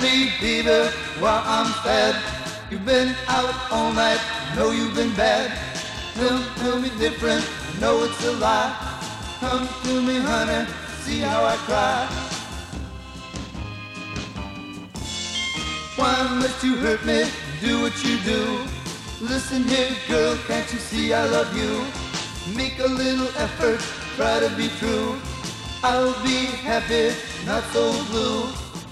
me, baby, while I'm sad. You've been out all night, know you've been bad. Tell me different, know it's a lie. Come to me, honey, see how I cry. Why must you hurt me, do what you do? Listen here, girl, can't you see I love you? Make a little effort, try to be true. I'll be happy, not so blue.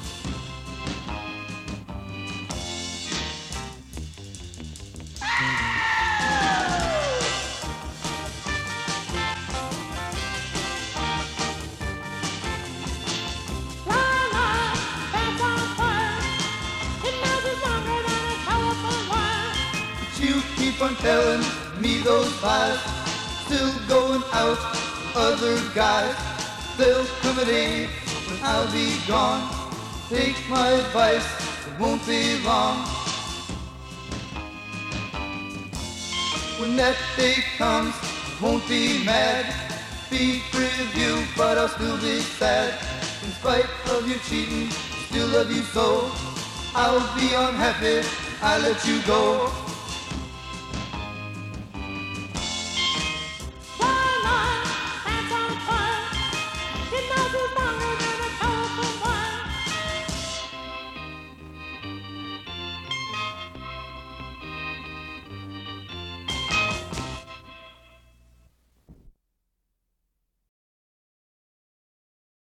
You keep on telling me those lies, still going out, other guys. There'll come a day when I'll be gone. Take my advice, it won't be long. When that day comes, won't be mad. Be free of you, but I'll still be sad. In spite of you cheating, still love you so. I'll be unhappy, I let you go.